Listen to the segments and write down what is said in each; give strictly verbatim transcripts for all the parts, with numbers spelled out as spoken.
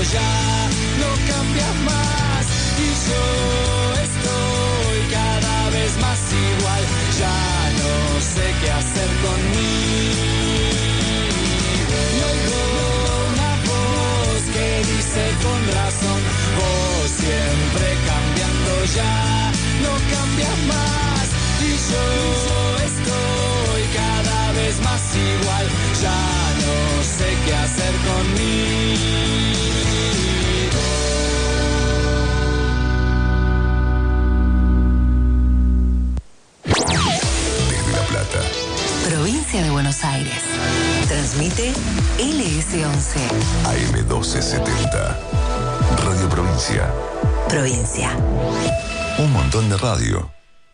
ya no cambias más y yo estoy cada vez más igual, ya no sé qué hacer conmigo. Y oigo una voz que dice con razón, vos siempre cambiando ya no cambias más y yo estoy cada vez más igual, ya no sé qué hacer conmigo. Desde La Plata, provincia de Buenos Aires, transmite L S once A M doce setenta, Radio Provincia. Provincia. Un montón de radio.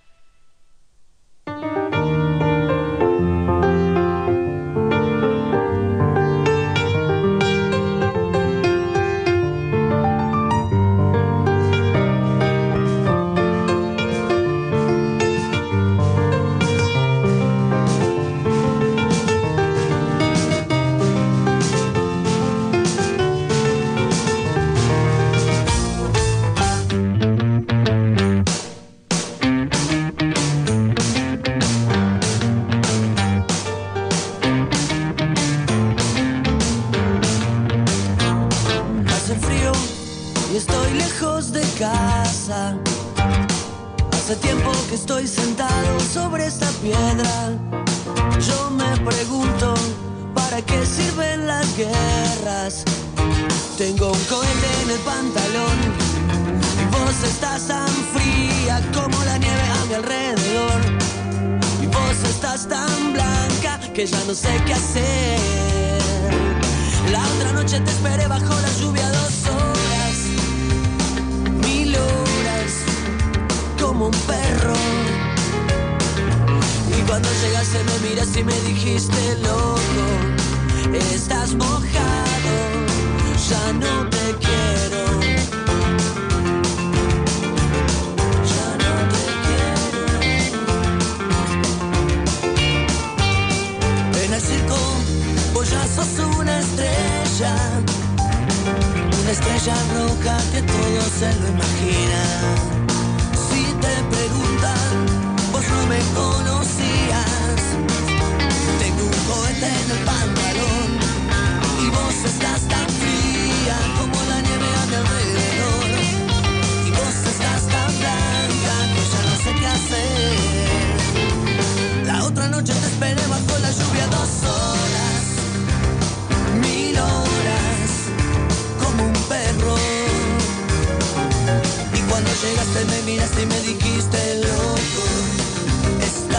Que ya no sé qué hacer. La otra noche te esperé bajo la lluvia dos horas, mil horas, como un perro. Y cuando llegaste me miraste y me dijiste, loco, estás mojado, ya no te quiero. Ya sos una estrella, una estrella roja que todo se lo imagina. Si te preguntan, vos no me conocías. Tengo un cohete en el pantalón y vos estás tan fría como la nieve a mi alrededor. Y vos estás tan blanca que ya no sé qué hacer. La otra noche te esperé bajo la lluvia dos horas, mil horas, como un perro. Y cuando llegaste me miraste y me dijiste, loco, estás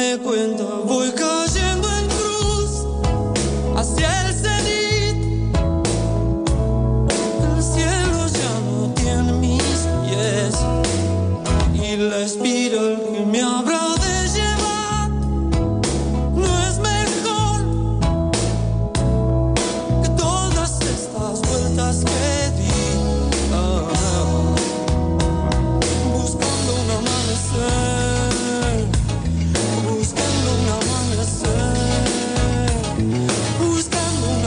darme cuenta voy cayendo en cruz hacia el cenit. El cielo ya no tiene mis pies y la espiral que me habrá de llevar no es mejor que todas estas vueltas que di. Ah, buscando un amanecer, buscando un amanecer, buscando un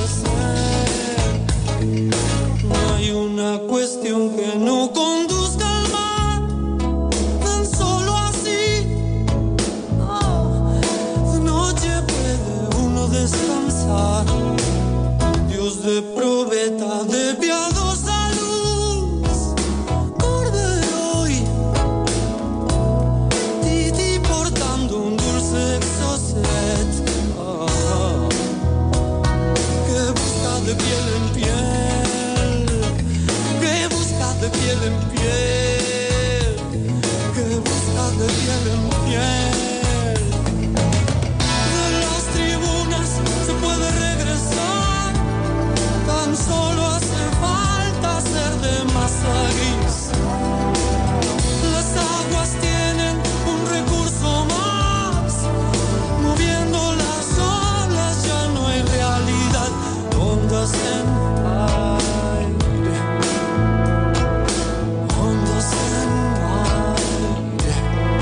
amanecer. No hay una cuestión que no conduzca al mar, tan solo así. Oh, de noche puede uno descansar. Dios de probeta, de piadosa luz, Cordero hoy, Titi portando un dulce exocet, ah, que busca de piel en piel, que busca de piel en piel, que busca de piel en piel. De las tribunas se puede regresar, tan solo hace falta ser de masa gris. Las aguas tienen un recurso más, moviendo las olas ya no hay realidad. Ondas en aire, ondas en aire.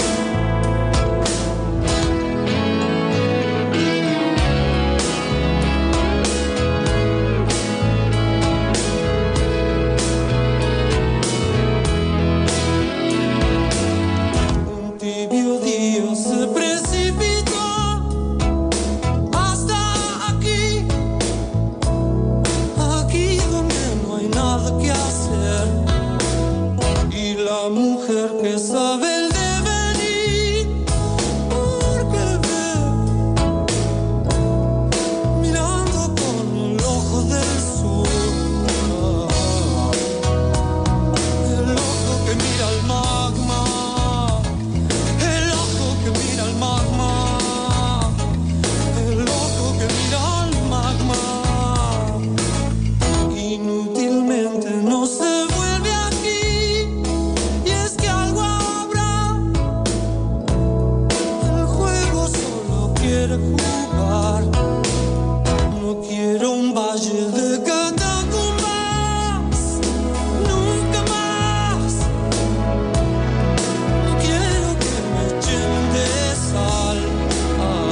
Un tibio día se precipitó hasta aquí, aquí donde no hay nada que hacer. Y la mujer que sabe el devenir, porque ve, mirando con el ojo del sur, ah, el ojo que mira al magma, el ojo que mira al magma, el ojo que mira al magma. Inútilmente no se vuelve aquí, y es que algo habrá. El juego solo quiere jugar. No quiero un valle de catacumbas, nunca más. No quiero que me llenen de sal, ah,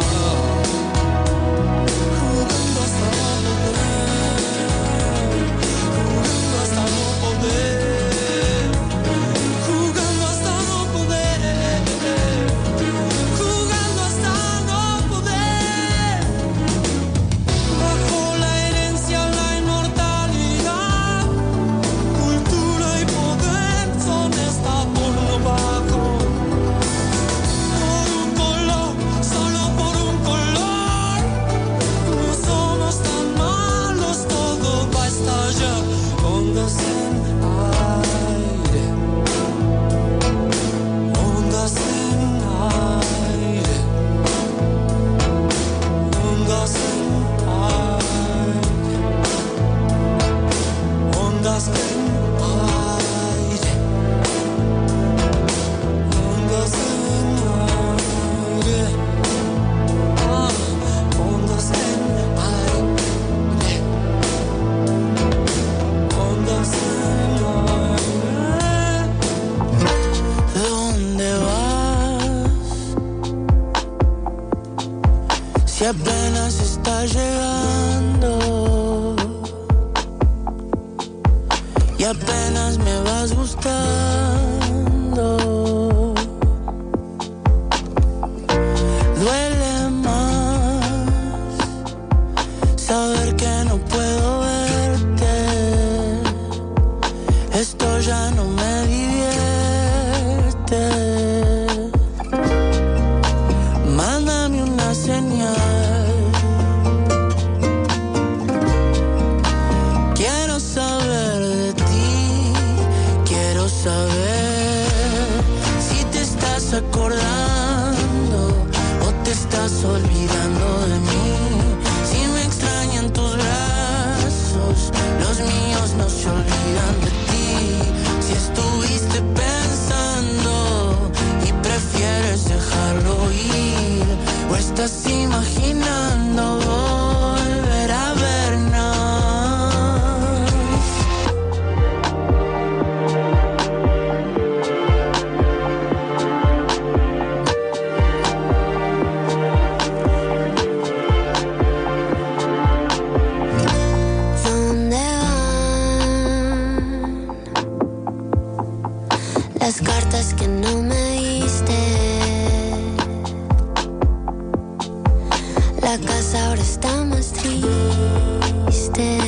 jugando hasta no poder, jugando hasta no poder, jugando hasta no poder, jugando hasta no poder. Bajo la herencia, la inmortalidad, cultura y poder son esta por lo bajo. Por un color, solo por un color, no somos tan malos, todo va a estallar. Ondas en aire, ondas en aire, ondas en aire, ondas en aire, ondas en aire, ah, ondas en aire, ondas en aire. ¿Dónde vas? Si apenas está llegando y apenas me vas gustando, duele más saber que no puedo verte. Esto ya no me divierte. Mándame una señal. Quiero saber de ti, quiero saber estás imaginando volver a vernos. ¿Dónde van las cartas que no me diste? La casa ahora está más triste.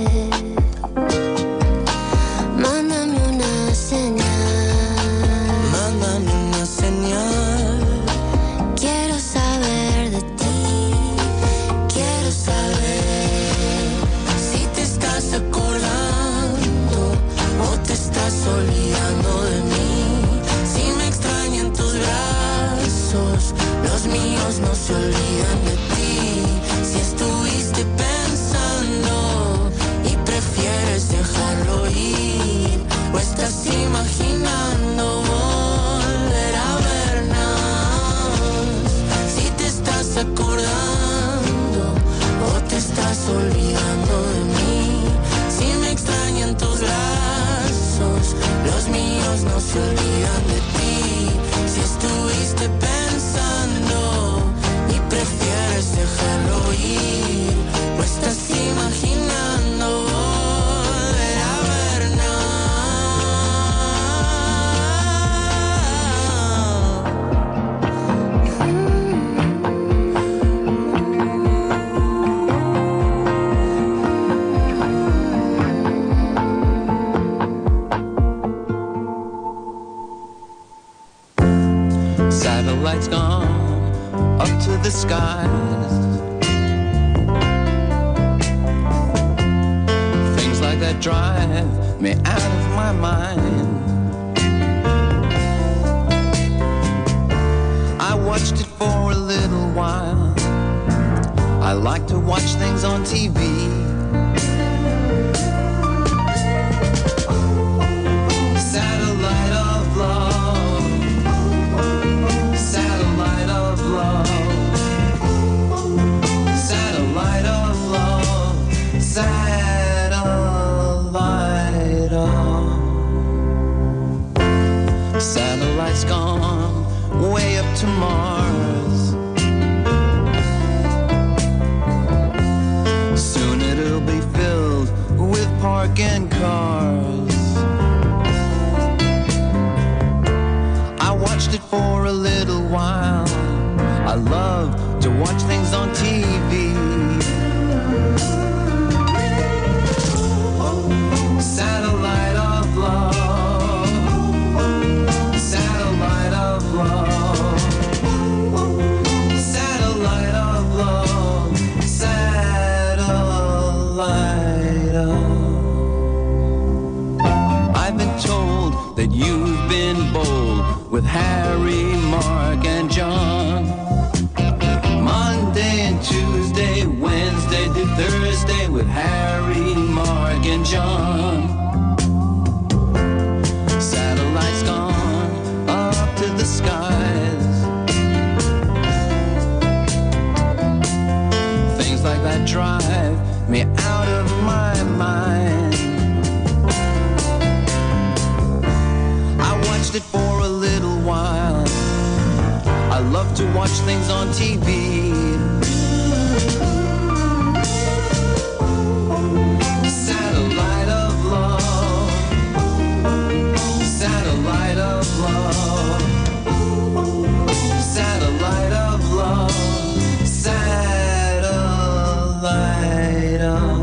Mándame una señal. Mándame una señal. Quiero saber de ti. Quiero saber Si te estás acordando o te estás olvidando de mí. Si me extrañan tus brazos, los míos no se olvidan de ti. Si estuviste pensando y prefieres dejarlo ir, o estás imaginando volver a vernos. Si te estás acordando o te estás olvidando de mí. Si me extrañan tus brazos, los míos no se olvidan de ti. Si estuviste pensando y prefieres dejarlo ir, o estás imaginando volver a vernos. Satellites gone up to the skies. Things like that drive me out of my mind. I watched it for a little while. I like to watch things on T V. Satellite of love. Satellite of love. Satellite of love. Satellite of. Satellite's gone way up to Mars. Soon it'll be filled with parking cars. I watched it for a little while. I love to watch things on T V. Satellite of love. Satellite of love. Satellite of love. Satellite of. I've been told that you've been bold with Harry, Mark, and John. Monday and Tuesday, Wednesday to Thursday with Harry, Mark, and John. Satellites gone up to the skies. Things like that drive me out of my mind. I watched it for a little while. I love to watch things on T V. Satellite of love. Satellite of love. Satellite of love. Satellite of.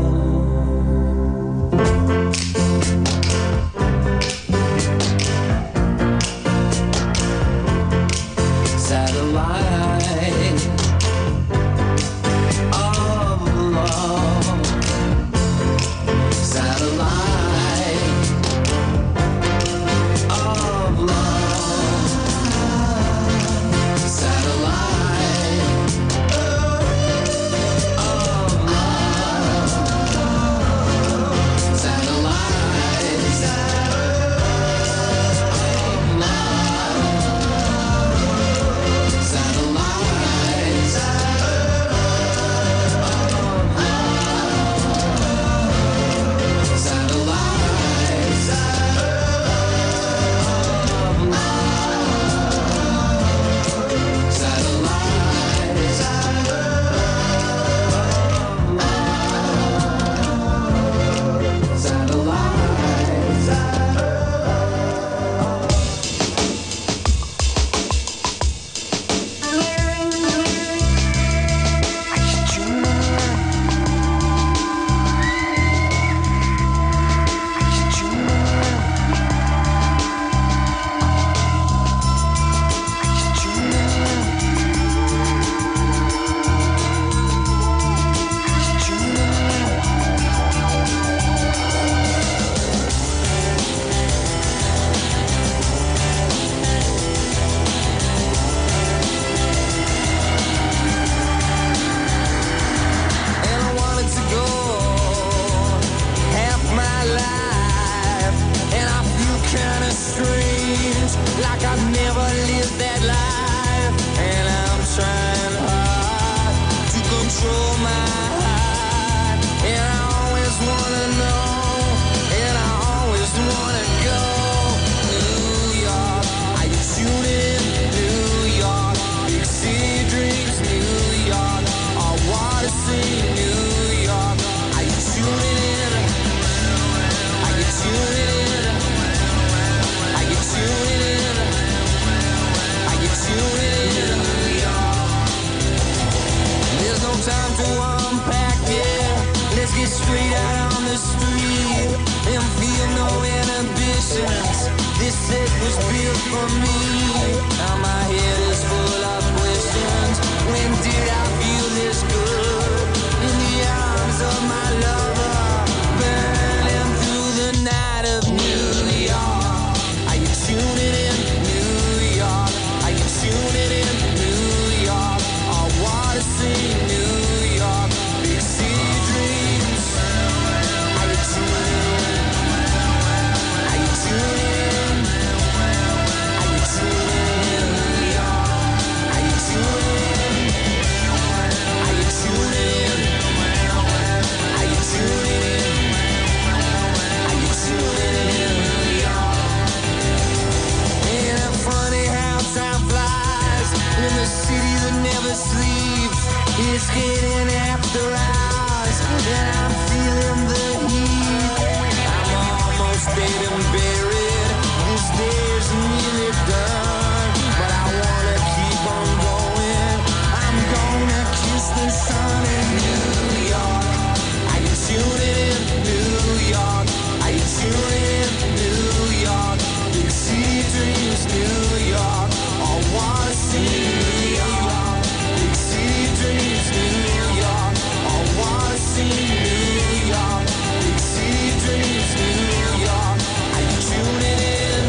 Satellite of love. Satellite of love. Satellite you said was built for me. Now my head is full of questions. When did I feel this good? In the arms of my lover, burning through the night of New York. Are you tuning in, New York? Are you tuning in, New York? I wanna see New York, big city dreams. Are you tuning in? Are you tuning in? Are you tuning in, New York? Are you tuning in? Are you tuning in? Are you tuning in? Are you tuning in, New York? Ain't it funny how time flies in the city that never sleeps? It's getting after hours and I'm feeling the heat. I'm almost dead and buried. This day's nearly done, but I wanna keep on going. I'm gonna kiss the sun in New York. Are you tuning in, New York? Are you tuning in, New York? Big city dreams, New York. I wanna see New York. Big city dreams, New York. I wanna see New York. Big city dreams, New York. Are you tuning in?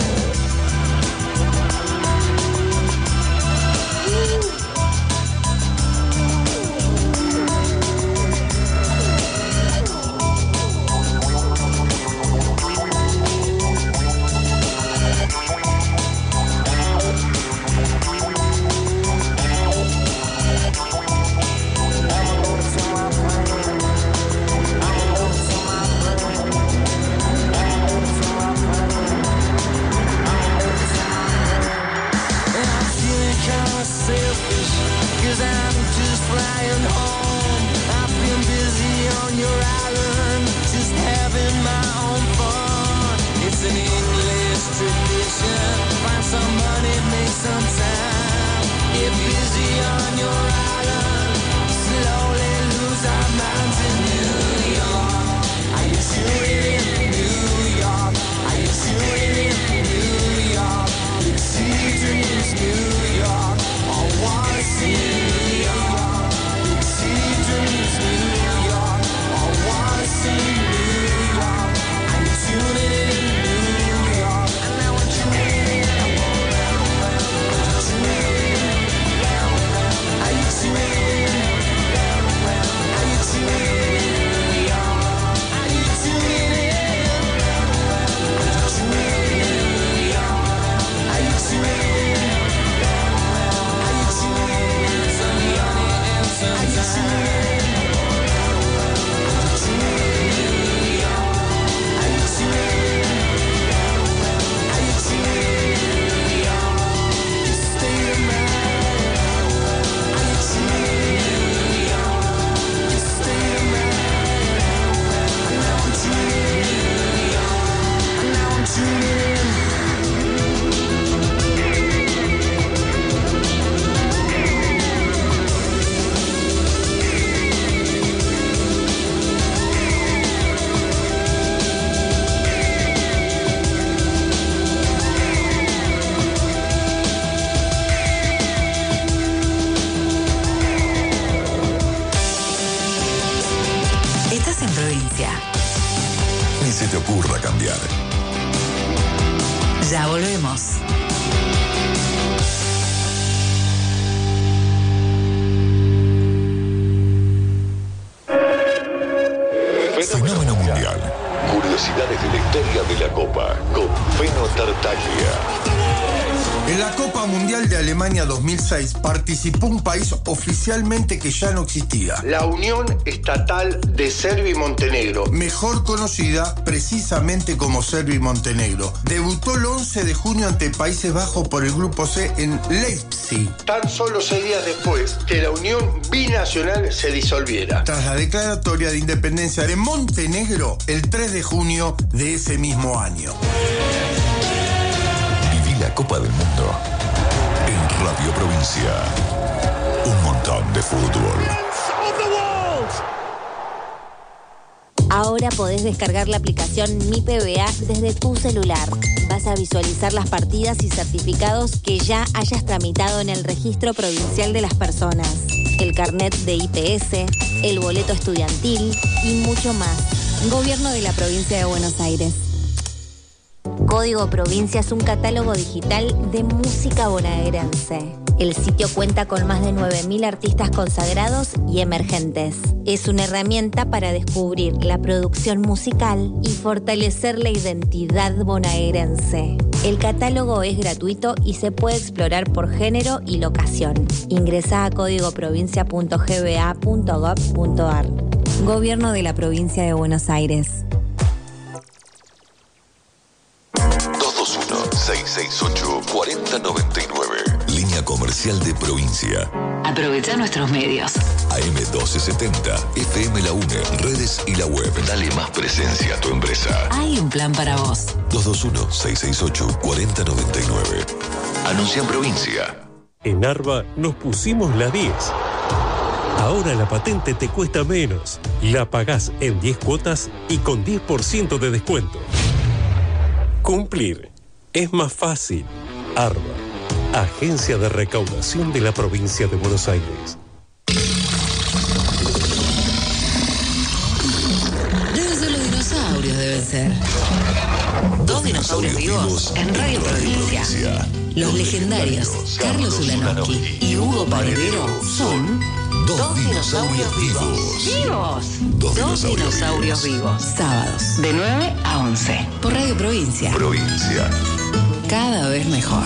And I'm feeling kinda selfish, cause I'm just flying home. I've been busy on your island, just having my own fun. It's an English tradition, find some money, make some time. Get busy on your island, slowly lose our minds in New York. Are you tuning in, New York? Are you tuning in, New York? Big city dreams, New York. I wanna see New York. Big city dreams, New York. I wanna see New York. Are you tuning in, New York? And now I'm tuning in. Are you tuning in? Are you tuning in? Are you tuning in, New York? Are you tuning in? Are you tuning in, New York? Are you tuning in? Are you tuning in? Some money and some time. Are you tuning in? Are you tuning in, New York? Are you tuning in? Are you tuning in, New York? Just stay the night. Are you tuning in, New York? Just stay the night. And now I'm tuning in, New York. And now I'm tuning in. Estás en provincia. Ni se te ocurra cambiar. Ya volvemos. Fenómeno mundial. Curiosidades de la historia de la Copa con Feno Tartaglia. En la Copa Mundial de Alemania dos mil seis participó un país oficialmente que ya no existía. La Unión Estatal de Serbia y Montenegro. Mejor conocida precisamente como Serbia y Montenegro. Debutó el once de junio ante Países Bajos por el Grupo C en Leipzig. Tan solo seis días después que la Unión Binacional se disolviera. Tras la declaratoria de independencia de Montenegro el tres de junio de ese mismo año. Viví la Copa del Mundo en Radio Provincia. Un montón de fútbol. Ahora podés descargar la aplicación Mi P B A desde tu celular. Vas vas a visualizar las partidas y certificados que ya hayas tramitado en el Registro Provincial de las Personas, el carnet de I P S, el boleto estudiantil y mucho más. Gobierno de la Provincia de Buenos Aires. Código Provincia es un catálogo digital de música bonaerense. El sitio cuenta con más de nueve mil artistas consagrados y emergentes. Es una herramienta para descubrir la producción musical y fortalecer la identidad bonaerense. El catálogo es gratuito y se puede explorar por género y locación. Ingresá a código provincia punto g b a punto gov punto a r. Gobierno de la Provincia de Buenos Aires. dos dos uno, seis seis ocho, cuatro cero nueve nueve. Línea comercial de provincia. Aprovecha nuestros medios. A M doce setenta, F M La UNE, redes y la web. Dale más presencia a tu empresa. Hay un plan para vos. dos dos uno, seis seis ocho, cuatro cero nueve nueve. Anuncia en provincia. En Arba nos pusimos la diez. Ahora la patente te cuesta menos. La pagás en diez cuotas y con diez por ciento de descuento. Cumplir es más fácil. Arba, Agencia de Recaudación de la Provincia de Buenos Aires. Deben ser los dinosaurios, deben ser. Dos dinosaurios vivos en Radio Provincia. Los legendarios Carlos Ulanowski y Hugo Paredero son dos dinosaurios vivos. ¿Vivos? Dos dinosaurios vivos. Sábados de nueve a once por Radio Provincia. Provincia. Cada vez mejor.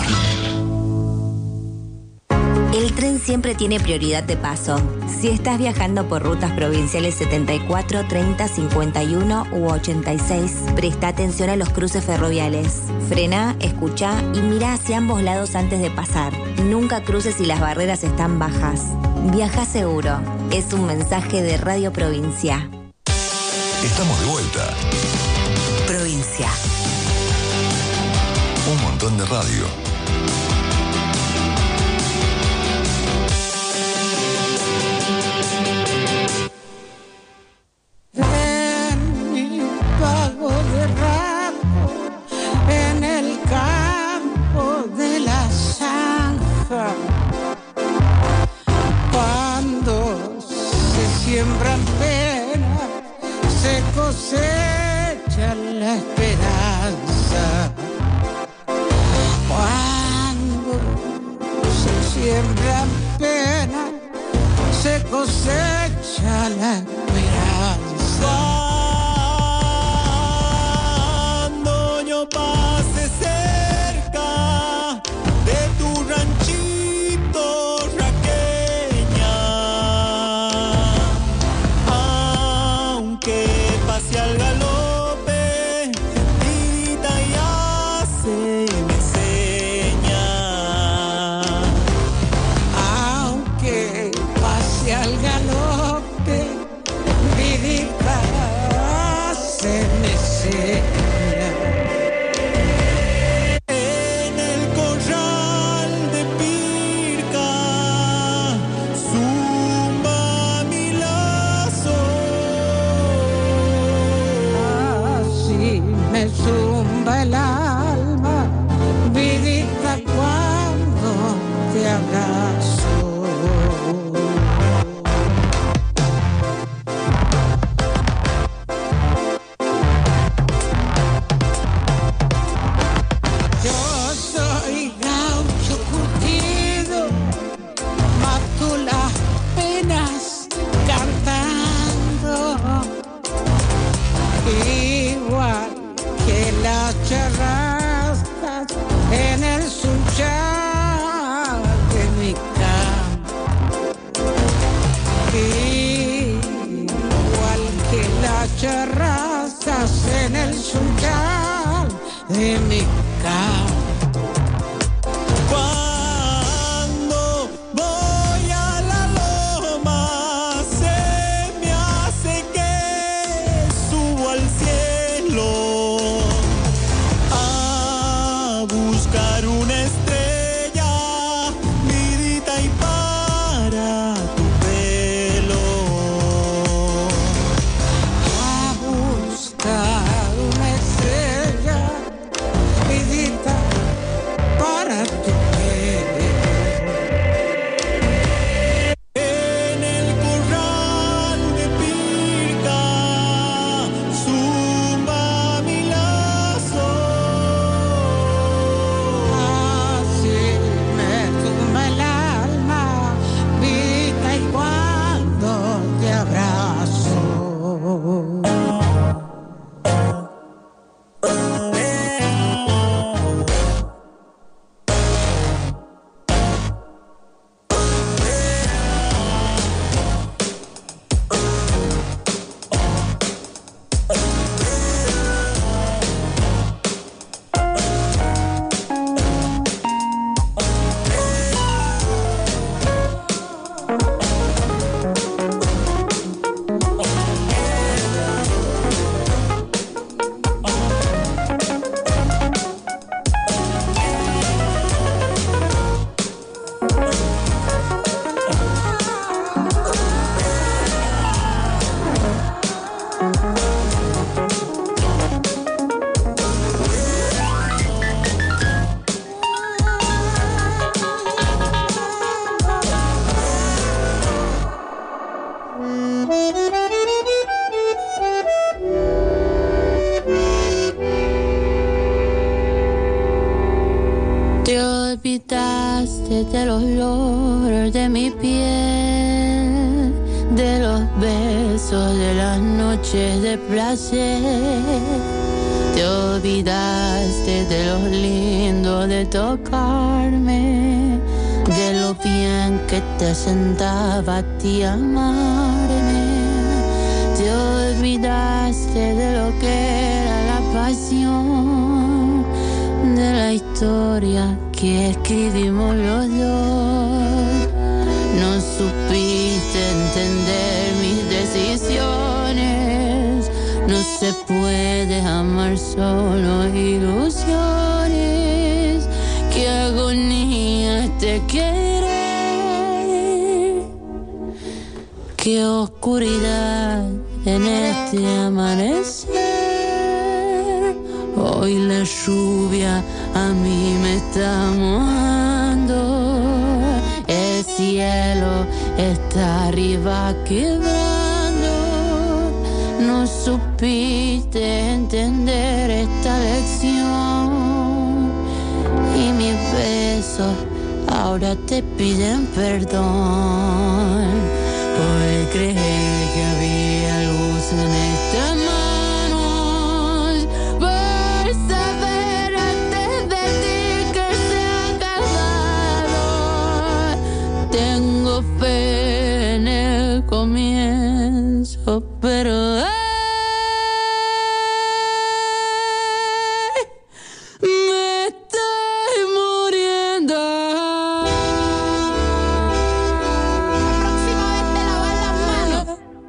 El tren siempre tiene prioridad de paso. Si estás viajando por rutas provinciales setenta y cuatro, treinta, cincuenta y uno u ochenta y seis, presta atención a los cruces ferroviales. Frená, escuchá y mirá hacia ambos lados antes de pasar. Nunca cruces si las barreras están bajas. Viaja seguro. Es un mensaje de Radio Provincia. Estamos de vuelta. Provincia. Un montón de radio. En mi pago de ramo, en el campo de la zanja, cuando se siembran penas, se cosecha la esperanza. Cuando se siembran penas, se cosecha la esperanza. Cuando yo pase cerca de tu ranchito raqueña, aunque pase al galope, grita y hace me seña. Aunque pase al galope, vidita se me seña. En el corral de Pirca zumba mi lazo. Así me zumba el alma, vidita, cuando te abrazo. Yo soy gaucho curtido, mato las penas cantando, igual que las charrascas en el sunchal de mi campo. Igual que las charrascas en el sunchal de mi campo. Cuando voy a la loma se me hace que subo al cielo a buscar una estrella, vidita, y para tu pelo. A buscar una estrella, vidita, besos de las noches de placer. Te olvidaste de lo lindo de tocarme, de lo bien que te sentaba a ti amarme. Te olvidaste de lo que era la pasión, de la historia que escribimos los dos. No supiste entender mis decisiones. No se puede amar solo ilusiones. Qué agonía este querer. Qué oscuridad en este amanecer. Hoy la lluvia a mí me está mojando. El cielo está arriba quebrando. No supiste entender esta lección. Y mis besos ahora te piden perdón por creer que había luz en esta mano. Tengo fe en el comienzo, pero ay, me estoy muriendo. La próxima vez te lavas las manos.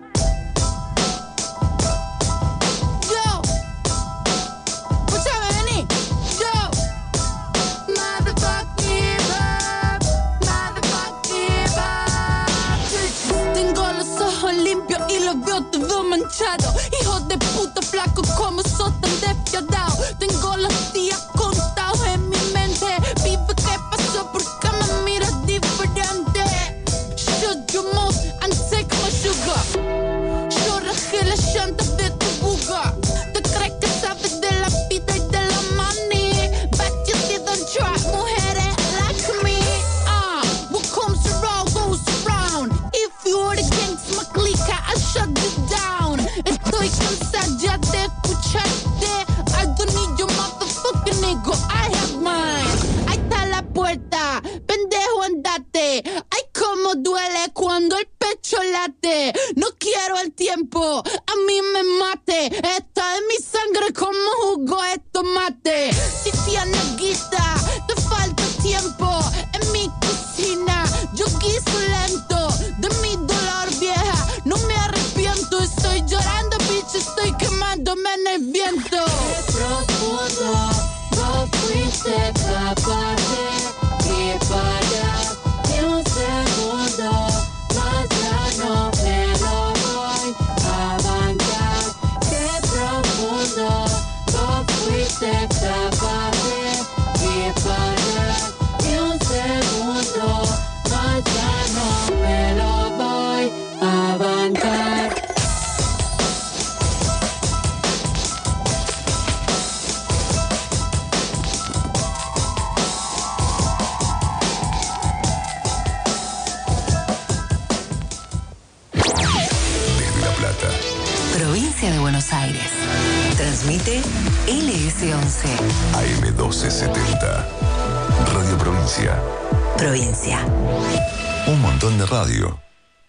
Yo, escúchame, vení. Yo, motherfucking up, motherfucking up. Tengo los ojos limpios y los veo todo manchados. Hijos de puta flacos, como sos tan despiadados. Tengo los días contados en mi mente. Vive qué pasó, porque me miras diferente. Shut your mouth and take my sugar. Yo rajé las llantas de tu buga. ¿Te crees que sabes de la vida y de la money? Bet you didn't try, mujeres like me. Ah, what comes around goes around. If you're against my clique, I'll shut you down. Estoy cansada ya de escucharte. I don't need your motherfucking ego, I have mine. Ahí está la puerta, pendejo andate. Ay, cómo duele cuando el pecho late. No quiero el tiempo, a mí me mate. Está en mi sangre como jugo de tomate. Si tienes guita, te falta tiempo. En mi cocina, yo guiso lento. De mi dolor vieja, no me arrepiento. Estoy llorando, bitch, estoy quemándome en el viento. Qué profundo, vos fuiste capaz de ir para ni un segundo. Más ya no me lo voy a bancar. Qué profundo, vos fuiste capaz de ir para ni un segundo. Más ya no me lo voy a bancar. Desde La Plata, Provincia de Buenos Aires. Transmite L S once. A M doce setenta. Radio Provincia. Provincia. Un montón de radio.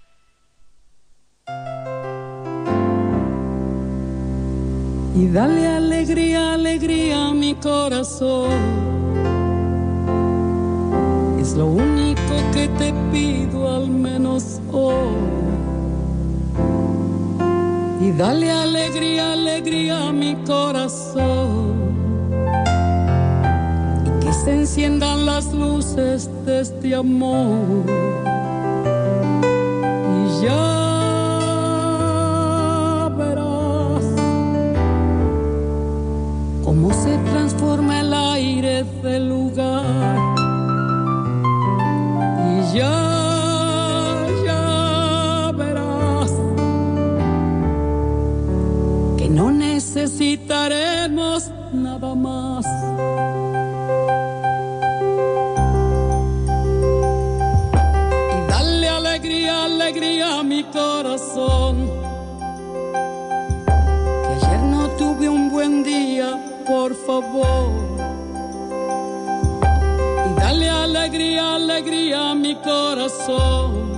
Y dale alegría, alegría a mi corazón. Es lo único que te pido al menos hoy. Y dale alegría, alegría a mi corazón. Y que se enciendan las luces de este amor. Y ya cómo se transforma el aire del lugar. Y ya, ya verás que no necesitaremos nada más. Y dale alegría, alegría alegría a mi corazón. Que ayer no tuve un buen día, por favor. Y dale alegría, alegría a mi corazón.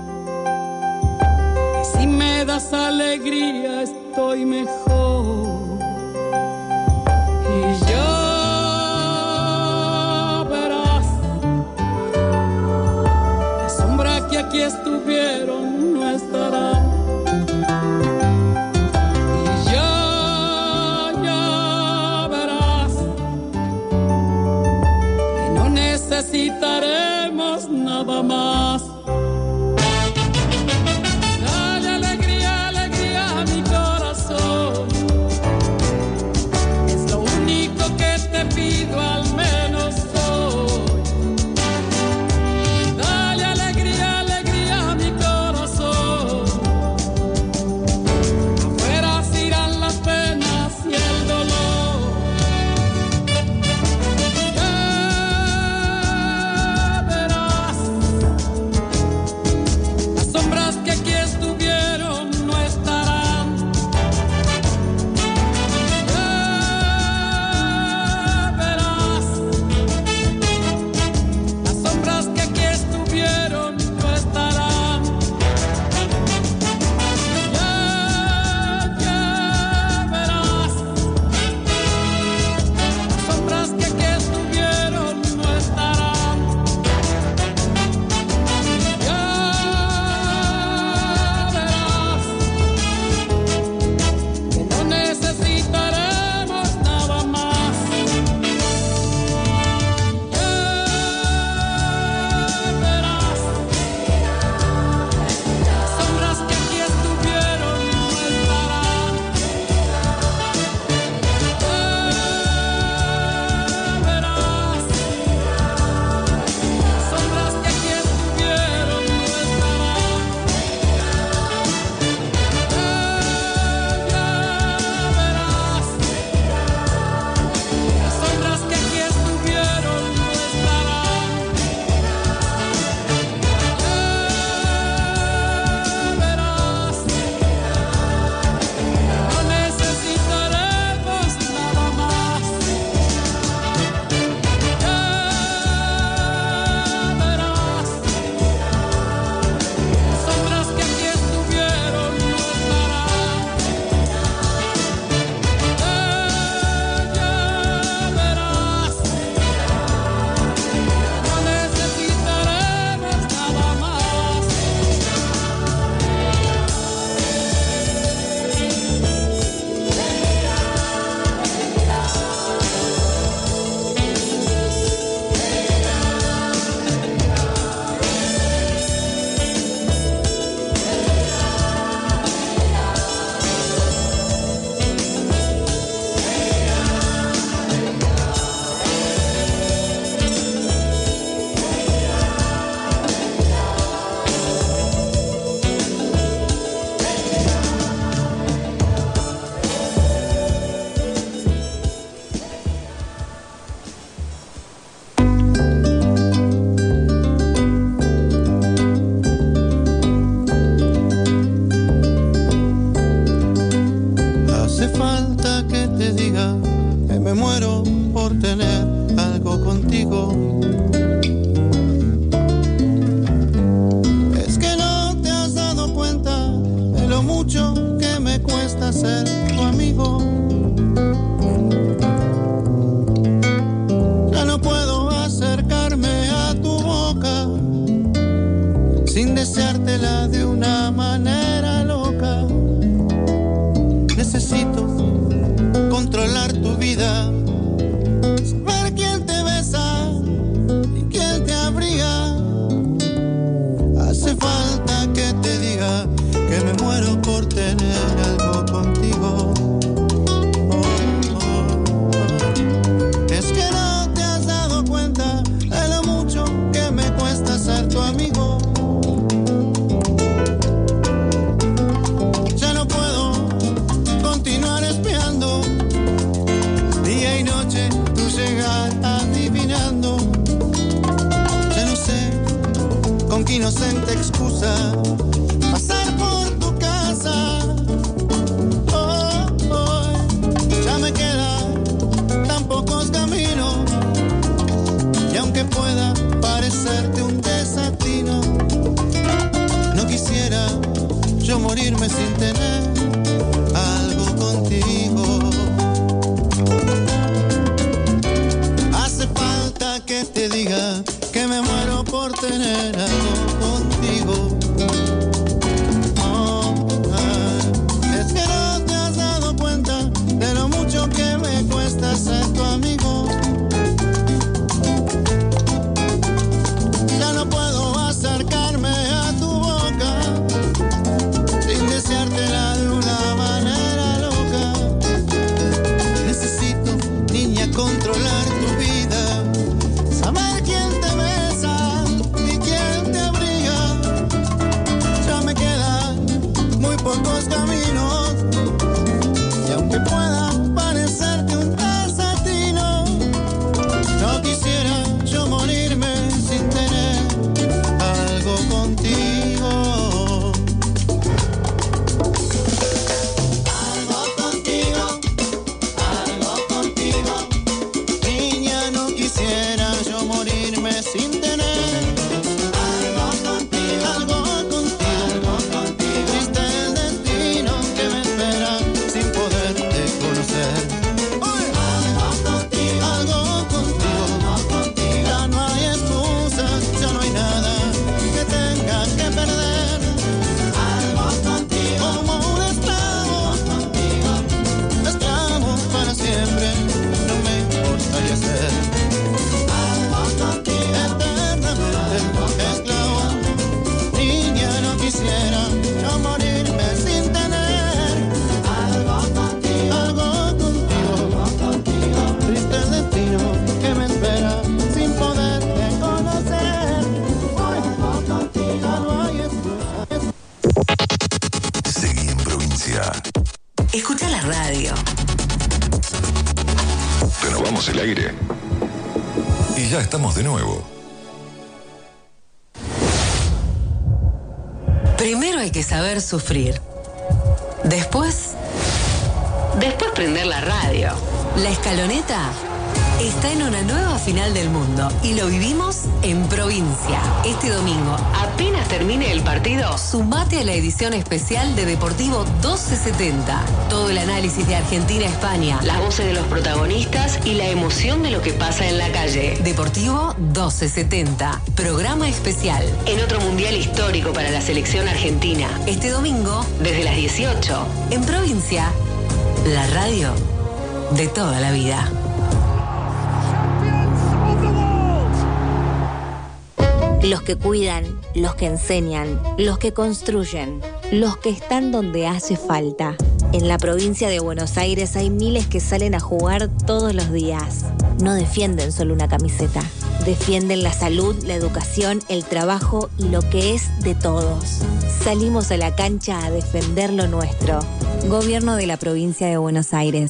Que si me das alegría, estoy mejor. Y yo que aquí estuvieron no estarán. Y ya, ya verás que no necesitaremos nada más. Dale alegría, alegría a mi corazón. Es lo único que te pido al menos hoy. Hace falta que te diga que me muero por tener yo morirme sin tener algo contigo. Hace falta que te diga que me muero por tener algo contigo. Oh, ah, es que no te has dado cuenta de lo mucho que me cuesta ser tu amigo. Ya no puedo acercarme a tu boca sin deseártela de una manera loca. Necesito, niña, controlar tu vida, saber quién te besa y quién te abriga. Ya me quedan muy pocos caminos y aunque pueda parecerte un desatino, no quisiera yo morirme sin tener algo contigo. Algo contigo, algo contigo. Niña, no quisiera yo morirme sin tener algo contigo, algo contigo, algo contigo. Triste el destino que me espera sin poderte conocer. Algo contigo, algo contigo, algo contigo. Ya no hay excusas, ya no hay nada que tengas que perder. Algo contigo, como un esclavo, contigo, esclavo para siempre, no me importaría ser. Algo contigo, eternamente esclavo. Niña, no quisiera yo morirme sin tener algo contigo, algo contigo, algo contigo. Triste el destino que me espera sin poderte conocer. Algo contigo, ya no hay excusas. Seguí en provincia. Escucha la radio. Renovamos el aire. Y ya estamos de nuevo. Primero hay que saber sufrir. Después, después prender la radio. La Escaloneta está en una nueva final del mundo y lo vivimos en provincia. Este domingo, apenas termine el partido, sumate a la edición especial de Deportivo doce setenta. Todo el análisis de Argentina a España, las voces de los protagonistas y la emoción de lo que pasa en la calle. Deportivo doce setenta, programa especial en otro mundial histórico para la selección argentina. Este domingo, desde las dieciocho, en provincia, la radio de toda la vida. Los que cuidan, los que enseñan, los que construyen, los que están donde hace falta. En la provincia de Buenos Aires hay miles que salen a jugar todos los días. No defienden solo una camiseta. Defienden la salud, la educación, el trabajo y lo que es de todos. Salimos a la cancha a defender lo nuestro. Gobierno de la provincia de Buenos Aires.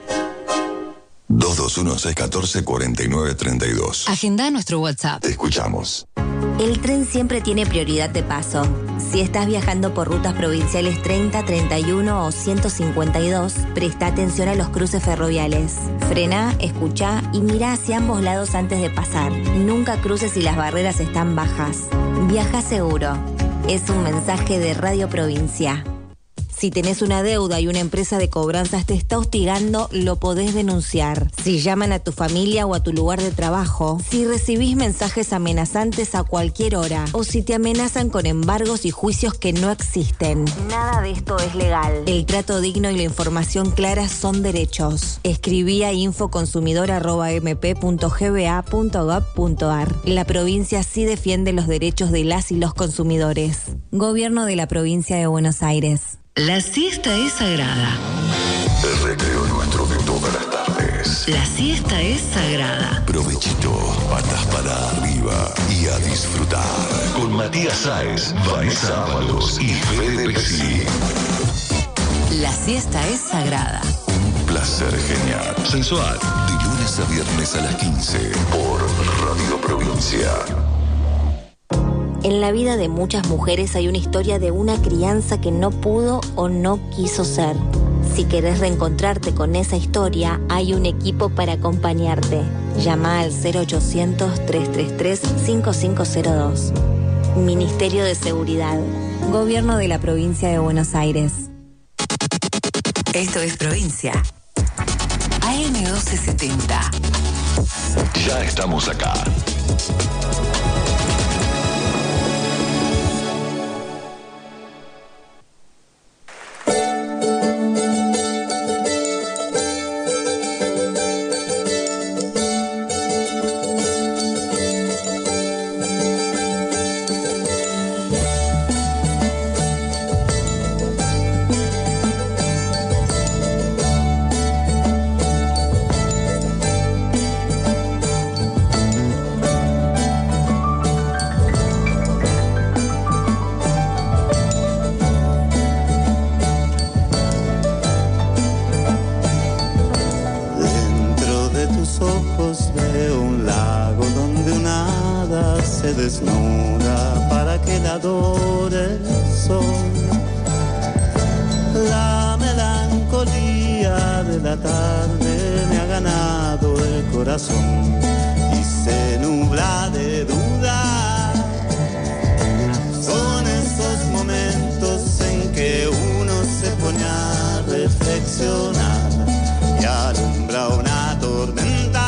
dos dos uno, seis uno cuatro, cuatro nueve tres dos. Agenda nuestro WhatsApp. Te escuchamos. El tren siempre tiene prioridad de paso. Si estás viajando por rutas provinciales treinta, treinta y uno o ciento cincuenta y dos, presta atención a los cruces ferroviales. Frená, escuchá y mirá hacia ambos lados antes de pasar. Nunca cruces si las barreras están bajas. Viaja seguro. Es un mensaje de Radio Provincia. Si tenés una deuda y una empresa de cobranzas te está hostigando, lo podés denunciar. Si llaman a tu familia o a tu lugar de trabajo, si recibís mensajes amenazantes a cualquier hora, o si te amenazan con embargos y juicios que no existen. Nada de esto es legal. El trato digno y la información clara son derechos. Escribí a infoconsumidor arroba m p punto g b a punto gov punto a r. La provincia sí defiende los derechos de las y los consumidores. Gobierno de la provincia de Buenos Aires. La siesta es sagrada. El recreo nuestro de todas las tardes. La siesta es sagrada. Provechito, patas para arriba y a disfrutar. Con Matías Sáez, Vanessa Ábalos y Fede Pesci. La siesta es sagrada. Un placer genial. Sensual. De lunes a viernes a las quince por Radio Provincia. En la vida de muchas mujeres hay una historia de una crianza que no pudo o no quiso ser. Si querés reencontrarte con esa historia, hay un equipo para acompañarte. Llama al cero ochocientos, trescientos treinta y tres, cincuenta y cinco cero dos. Ministerio de Seguridad. Gobierno de la Provincia de Buenos Aires. Esto es Provincia. A M doce setenta. Ya estamos acá. Desnuda para que la adore el sol. La melancolía de la tarde me ha ganado el corazón y se nubla de duda. Son esos momentos en que uno se pone a reflexionar y alumbra una tormenta.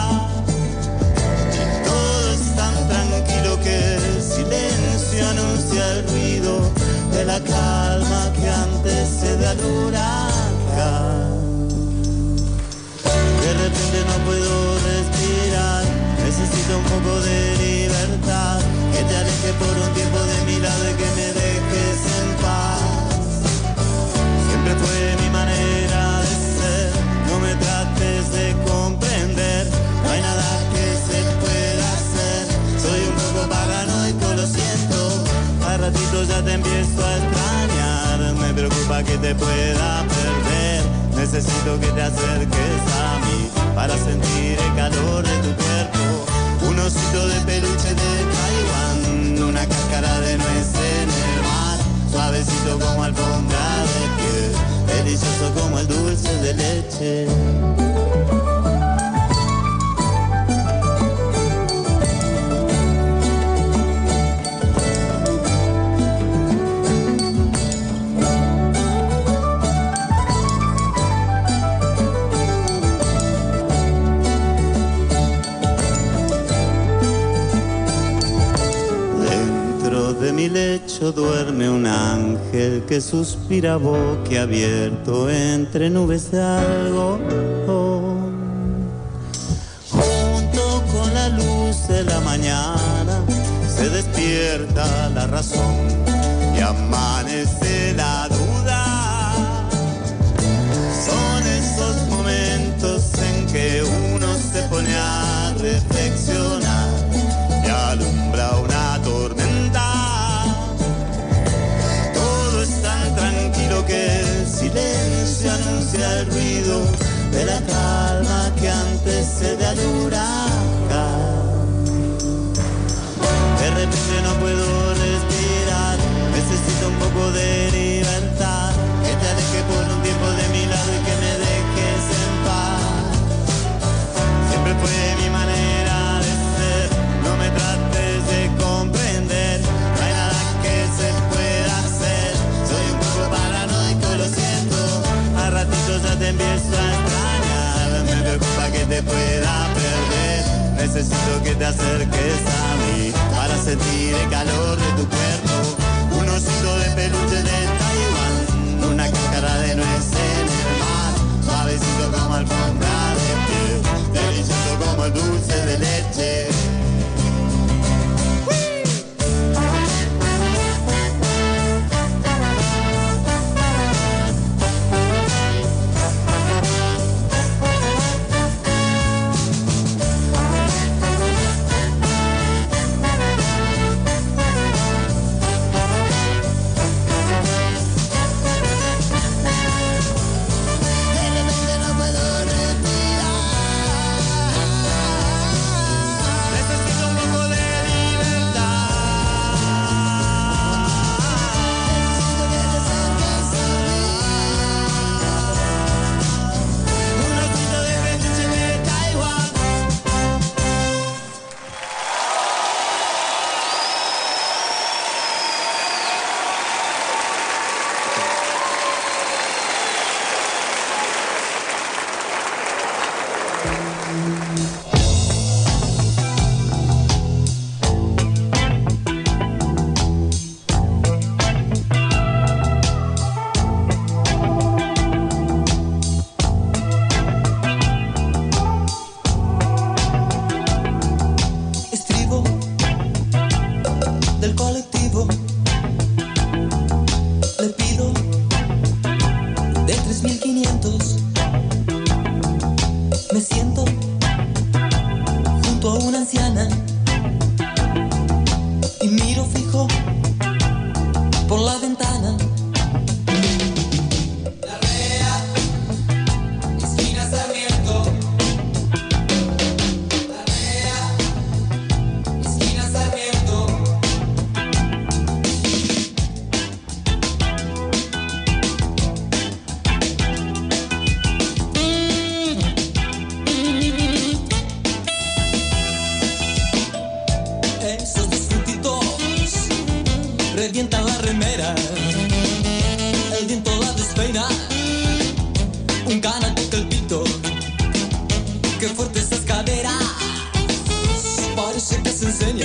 Anuncia el ruido de la calma que antecede al huracán. De repente no puedo respirar, necesito un poco de libertad. Que te alejes por un tiempo de mi lado y que me dejes en paz. Siempre fue mi manera de ser, no me trates de comprender. No hay nada que se pueda hacer, soy un poco paranoico, lo siento. A ratito ya te empiezo a extrañar, me preocupa que te pueda perder. Necesito que te acerques a mí para sentir el calor de tu cuerpo. Un osito de peluche de Taiwán, una cáscara de nuez en el mar. Suavecito como alfombra de piel, delicioso como el dulce de leche. De mi lecho duerme un ángel que suspira boquiabierto entre nubes de algodón. Junto con la luz de la mañana se despierta la razón y amanece la duda. Son esos momentos en que uno se pone a reflexionar y alumbra una tormenta. Que el silencio anuncia el ruido de la calma que antecede al huracán. De repente no puedo respirar, necesito un poco de libertad. Que te alejes por un tiempo de mi lado y que me dejes en paz. Siempre fue mi manera de ser, no me trates de comprender. No hay nada que se pueda hacer, soy un poco paranoico, lo siento. A ratitos ya te empiezo a extrañar, me preocupa que te pueda perder. Necesito que te acerques a mí para sentir el calor de tu cuerpo. Un osito de peluche de Taiwán, una cáscara de nuez en el mar. Suavecito como alfombra de piel, delicioso como el dulce de leche.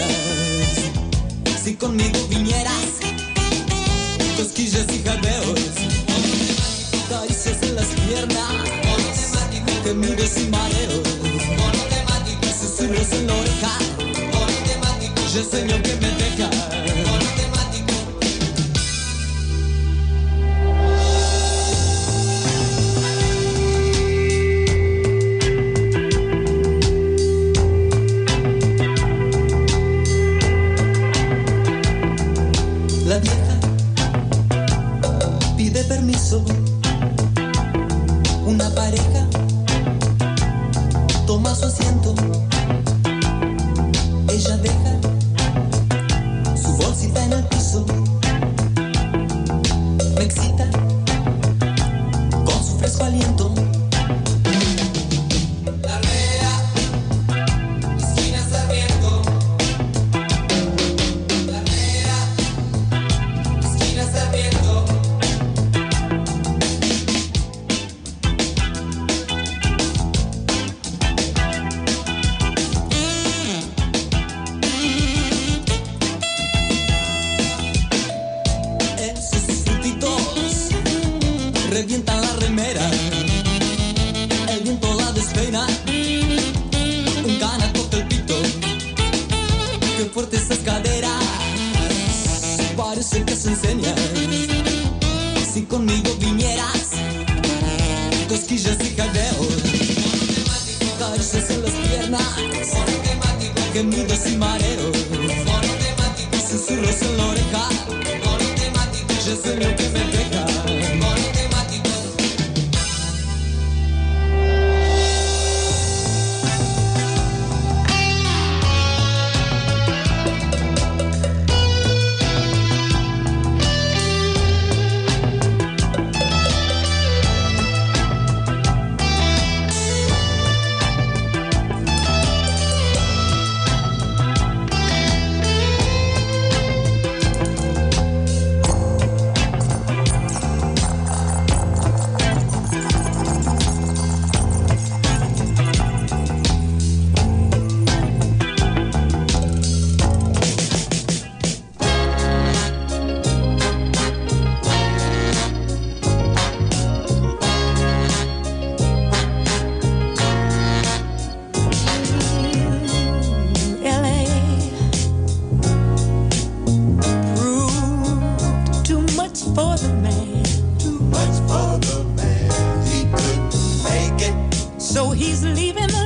estrellas. Si conmigo vinieras, cosquillas y jadeos, caricias en las piernas, gemidos y mareos, susurros en la oreja, yo sueño que me deja. La vieja pide permiso, una pareja toma su asiento, ella deja su bolsita en el piso, me excita con su fresco aliento. La rea, esquina Sarmiento. La rea, esquina Sarmiento. Revientan la remera, el viento la despeina, un cana toca el pito, qué fuerte esas caderas, parece que se enseñan. Si conmigo vinieras, cosquillas y jadeos, caricias en las piernas, gemidos y mareos, susurros en la oreja, yo sueño que me deja. So he's leaving